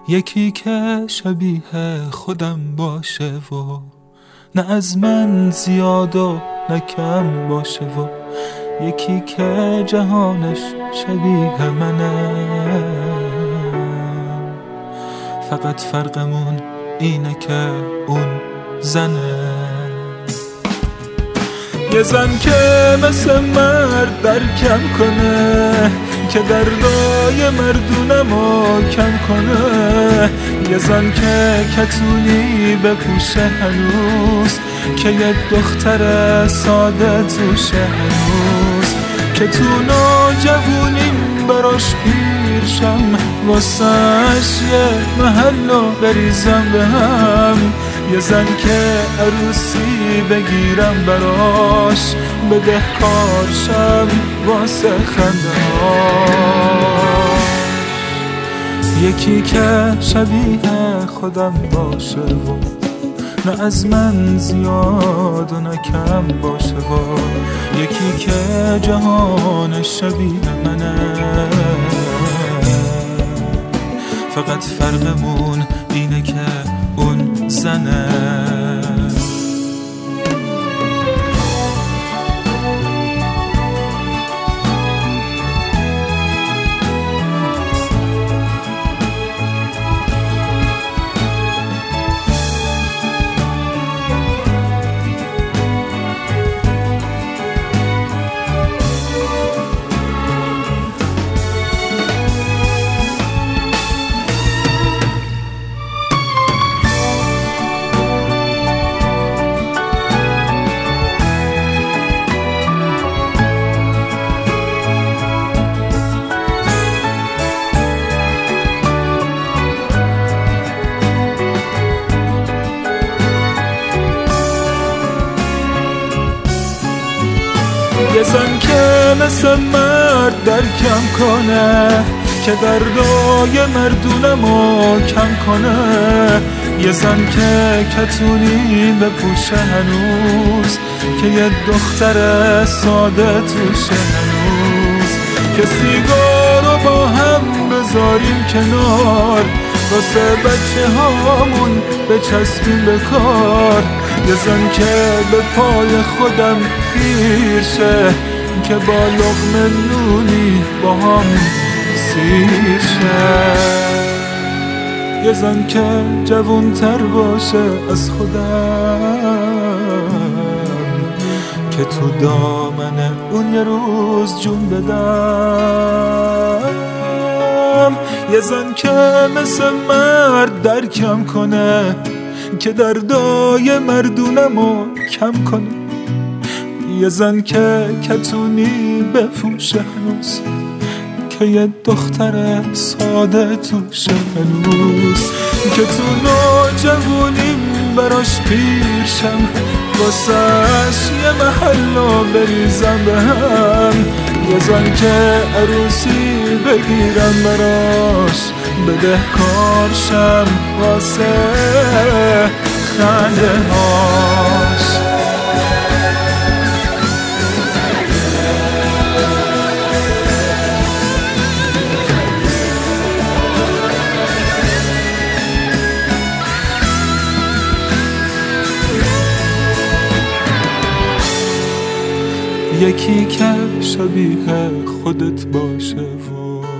یکی که شبیه خودم باشه و نه از من زیاد و نه کم باشه و یکی که جهانش شبیه منه. فقط فرقمون اینه که اون زنه. یه زن که مثل مرد درکم کنه، که دردای مردونمو کم کنه. یه زن که کتونی بپوشه هنوز، که یه دختر ساده توشه هنوز. که تو نوجوونیم براش پیرشم، واسش یه محلو بریزم به هم. یه زن که عروسی بگیرم براش، بدهکارشم واسه خنده‌هاش. یکی که شبیه خودم باشه و نه از من زیاد و نه کم باشه و یکی که جهانش شبیه منه. فقط فرقمون اینه که اون زنه. یه زن که مثل مرد درکم کنه، که دردای مردونمو کم کنه. یه زن که کتونی بپوشه هنوز، که یه دختر ساده توشه هنوز. که سیگارو با هم بذاریم کنار، واسه بچه هامون بچسبیم به کار. یه زن که به پای خودم پیر شه، که با لقمه نونی با هم سیر شه. یه زن که جوان‌تر باشه از خودم، که تو دامن اون یه روز جون بدم. یه زن که مثل مرد درکم کنه، که دردای مردونمو کم کنه. یه زن که کتونی بپوشه هنوز، که یه دختر ساده توشه هنوز. که تو نوجوونیم براش پیرشم، واسش یه محلو بریزم به هم. یه زن که عروسی بگیرم براش، بدهکارشم واسه خنده هاش. یکی که شبیه خودت باشه و